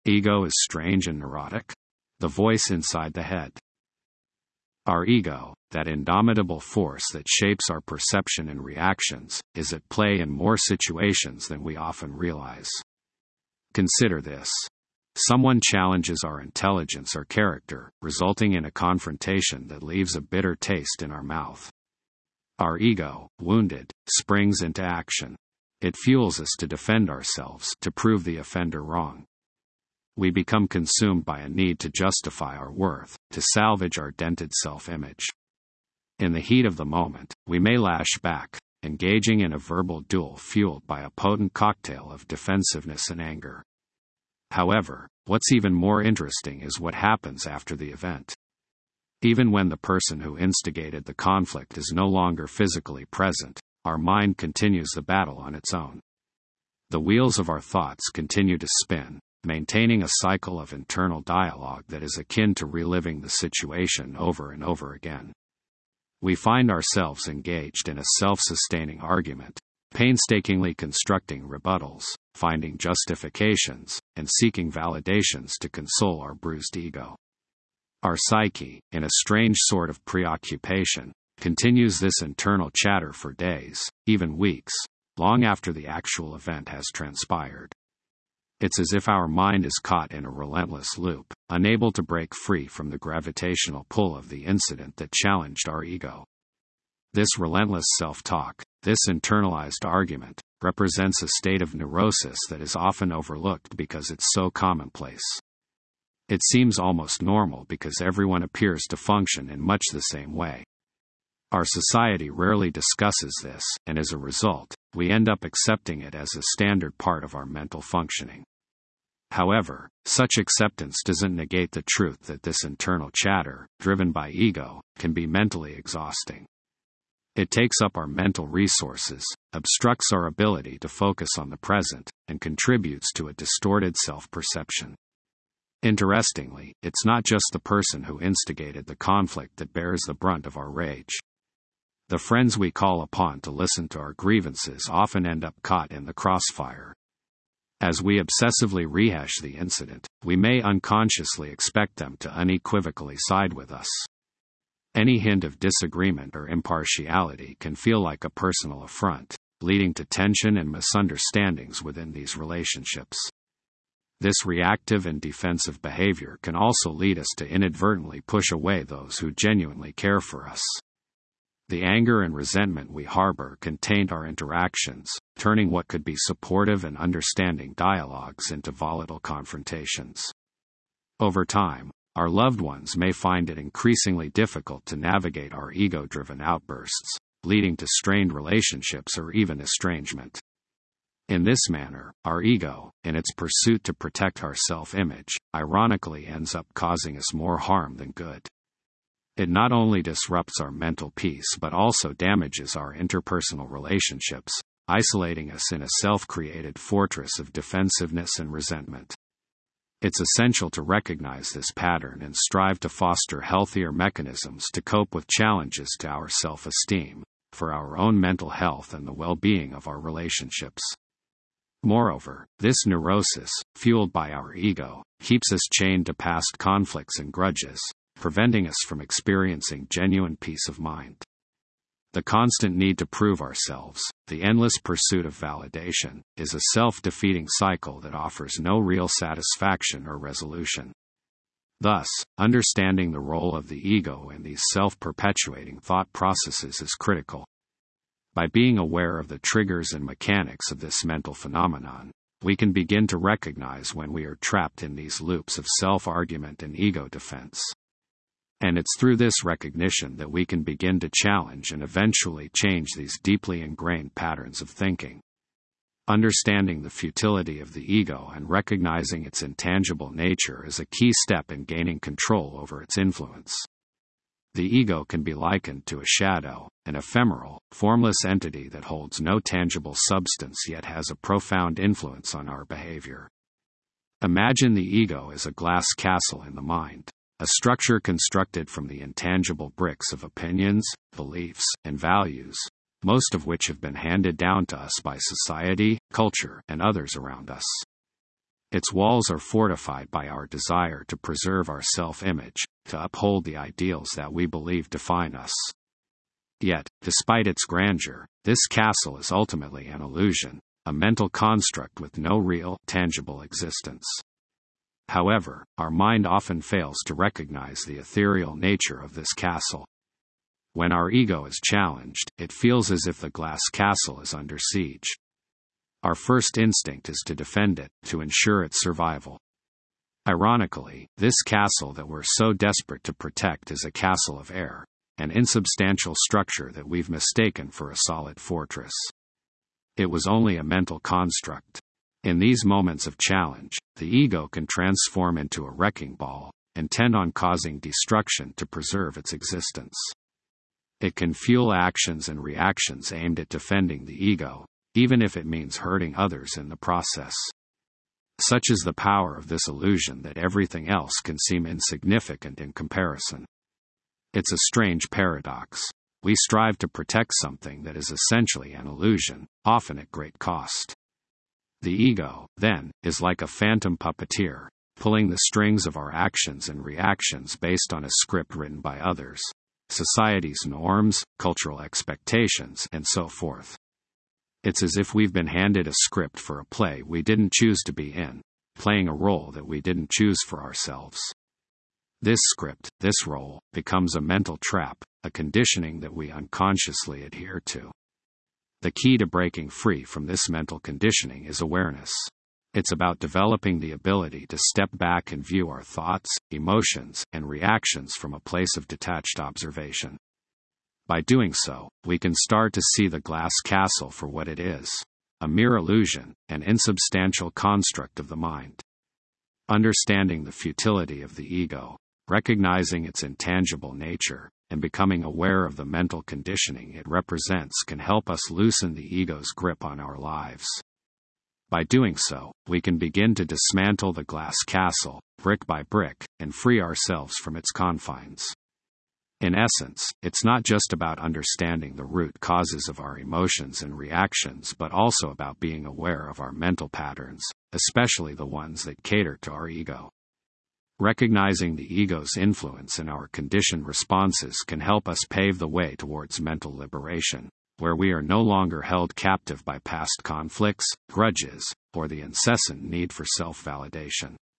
Ego is strange and neurotic. The voice inside the head. Our ego, that indomitable force that shapes our perception and reactions, is at play in more situations than we often realize. Consider this. Someone challenges our intelligence or character, resulting in a confrontation that leaves a bitter taste in our mouth. Our ego, wounded, springs into action. It fuels us to defend ourselves, to prove the offender wrong. We become consumed by a need to justify our worth, to salvage our dented self-image. In the heat of the moment, we may lash back, engaging in a verbal duel fueled by a potent cocktail of defensiveness and anger. However, what's even more interesting is what happens after the event. Even when the person who instigated the conflict is no longer physically present, our mind continues the battle on its own. The wheels of our thoughts continue to spin, maintaining a cycle of internal dialogue that is akin to reliving the situation over and over again. We find ourselves engaged in a self-sustaining argument, painstakingly constructing rebuttals, finding justifications, and seeking validations to console our bruised ego. Our psyche, in a strange sort of preoccupation, continues this internal chatter for days, even weeks, long after the actual event has transpired. It's as if our mind is caught in a relentless loop, unable to break free from the gravitational pull of the incident that challenged our ego. This relentless self-talk, this internalized argument, represents a state of neurosis that is often overlooked because it's so commonplace. It seems almost normal because everyone appears to function in much the same way. Our society rarely discusses this, and as a result, we end up accepting it as a standard part of our mental functioning. However, such acceptance doesn't negate the truth that this internal chatter, driven by ego, can be mentally exhausting. It takes up our mental resources, obstructs our ability to focus on the present, and contributes to a distorted self-perception. Interestingly, it's not just the person who instigated the conflict that bears the brunt of our rage. The friends we call upon to listen to our grievances often end up caught in the crossfire. As we obsessively rehash the incident, we may unconsciously expect them to unequivocally side with us. Any hint of disagreement or impartiality can feel like a personal affront, leading to tension and misunderstandings within these relationships. This reactive and defensive behavior can also lead us to inadvertently push away those who genuinely care for us. The anger and resentment we harbor can taint our interactions, turning what could be supportive and understanding dialogues into volatile confrontations. Over time, our loved ones may find it increasingly difficult to navigate our ego-driven outbursts, leading to strained relationships or even estrangement. In this manner, our ego, in its pursuit to protect our self-image, ironically ends up causing us more harm than good. It not only disrupts our mental peace but also damages our interpersonal relationships, isolating us in a self-created fortress of defensiveness and resentment. It's essential to recognize this pattern and strive to foster healthier mechanisms to cope with challenges to our self-esteem, for our own mental health and the well-being of our relationships. Moreover, this neurosis, fueled by our ego, keeps us chained to past conflicts and grudges, preventing us from experiencing genuine peace of mind. The constant need to prove ourselves, the endless pursuit of validation, is a self-defeating cycle that offers no real satisfaction or resolution. Thus, understanding the role of the ego in these self-perpetuating thought processes is critical. By being aware of the triggers and mechanics of this mental phenomenon, we can begin to recognize when we are trapped in these loops of self-argument and ego defense. And it's through this recognition that we can begin to challenge and eventually change these deeply ingrained patterns of thinking. Understanding the futility of the ego and recognizing its intangible nature is a key step in gaining control over its influence. The ego can be likened to a shadow, an ephemeral, formless entity that holds no tangible substance yet has a profound influence on our behavior. Imagine the ego as a glass castle in the mind, a structure constructed from the intangible bricks of opinions, beliefs, and values, most of which have been handed down to us by society, culture, and others around us. Its walls are fortified by our desire to preserve our self-image, to uphold the ideals that we believe define us. Yet, despite its grandeur, this castle is ultimately an illusion, a mental construct with no real, tangible existence. However, our mind often fails to recognize the ethereal nature of this castle. When our ego is challenged, it feels as if the glass castle is under siege. Our first instinct is to defend it, to ensure its survival. Ironically, this castle that we're so desperate to protect is a castle of air, an insubstantial structure that we've mistaken for a solid fortress. It was only a mental construct. In these moments of challenge, the ego can transform into a wrecking ball, intent on causing destruction to preserve its existence. It can fuel actions and reactions aimed at defending the ego, even if it means hurting others in the process. Such is the power of this illusion that everything else can seem insignificant in comparison. It's a strange paradox. We strive to protect something that is essentially an illusion, often at great cost. The ego, then, is like a phantom puppeteer, pulling the strings of our actions and reactions based on a script written by others, society's norms, cultural expectations, and so forth. It's as if we've been handed a script for a play we didn't choose to be in, playing a role that we didn't choose for ourselves. This script, this role, becomes a mental trap, a conditioning that we unconsciously adhere to. The key to breaking free from this mental conditioning is awareness. It's about developing the ability to step back and view our thoughts, emotions, and reactions from a place of detached observation. By doing so, we can start to see the glass castle for what it is, a mere illusion, an insubstantial construct of the mind. Understanding the futility of the ego, recognizing its intangible nature, and becoming aware of the mental conditioning it represents can help us loosen the ego's grip on our lives. By doing so, we can begin to dismantle the glass castle, brick by brick, and free ourselves from its confines. In essence, it's not just about understanding the root causes of our emotions and reactions but also about being aware of our mental patterns, especially the ones that cater to our ego. Recognizing the ego's influence in our conditioned responses can help us pave the way towards mental liberation, where we are no longer held captive by past conflicts, grudges, or the incessant need for self-validation.